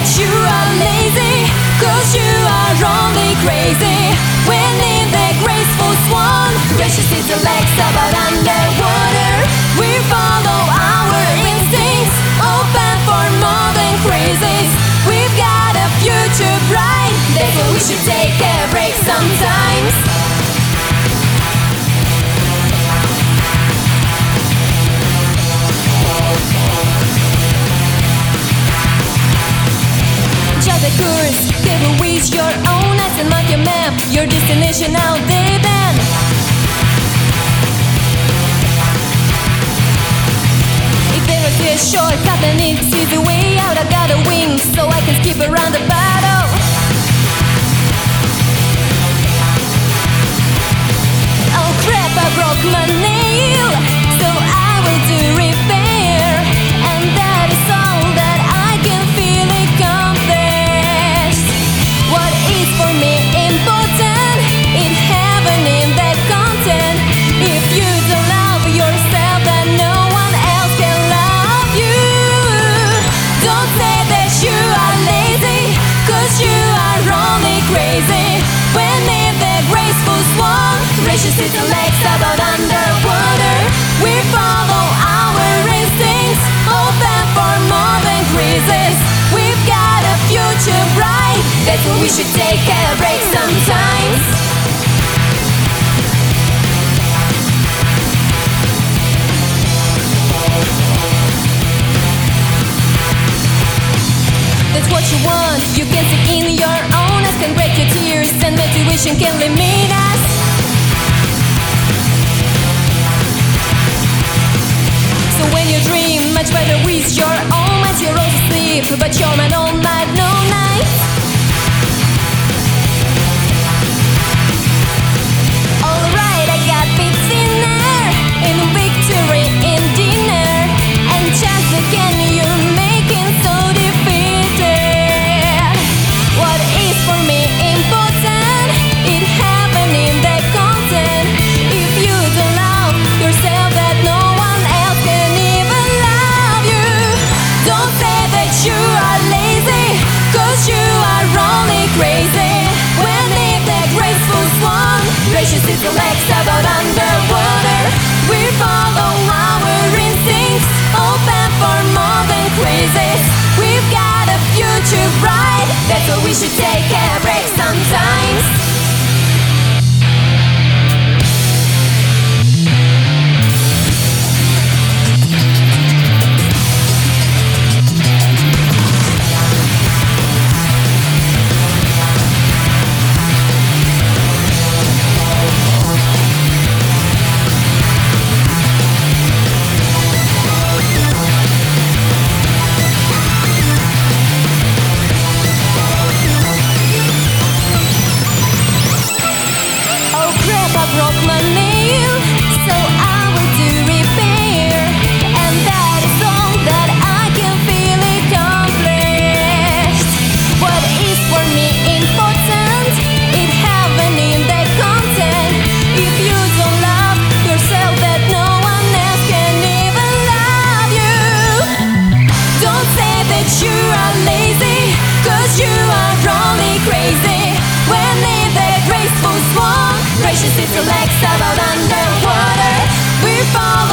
that you are lazy, 'cause you are only crazy. When in the graceful swan, gracious is the legs about underwater. We follow our instincts, open for more than crazies. We've got a future bright, that's why we should take a break sometimes. Just a course, they will reach your own eyes and mark your map, your destination out there then. If there is a shortcut and it's easy way out, I got a wing so I can skip around the battle. Oh crap, I broke my nail, so I will do repair, and that is all that I can feel accomplished. What is for me important, it heaven in the content. If you don't love yourself, then no one else can love you. Don't say that you are lazy, 'cause you are only crazy. When in the graceful swan, gracious is the legs about underwater. We follow our instincts, open for more than crazes. We've got a future bright, that's why we should take a break sometimes. That's what you want, you can see in your own eyes, can break your tears, and motivation can limit us. So when you dream, much better with your own mind. You're all asleep, but your mind all night, no night. Alright, I got beats in there, in victory in dinner, and chance again you're making so defeated. What is for me important, it happened in the content. If you don't love yourself, that no one else can even love you. Don't say that you are lazy, 'cause you are only crazy. When in the graceful swan, gracious is the legs about underwater. We follow our instincts, open for more than crazes. We've got a future bright, that's why we should take a break sometimes. Broke my nail, so I will do repair, and that is all that I can feel accomplished. What is for me important, it heaven in the content. If you don't love yourself, that no one else can even love you. Don't say that you are lazy, 'cause you are only crazy. When in the graceful swan, gracious is the legs about underwater. We follow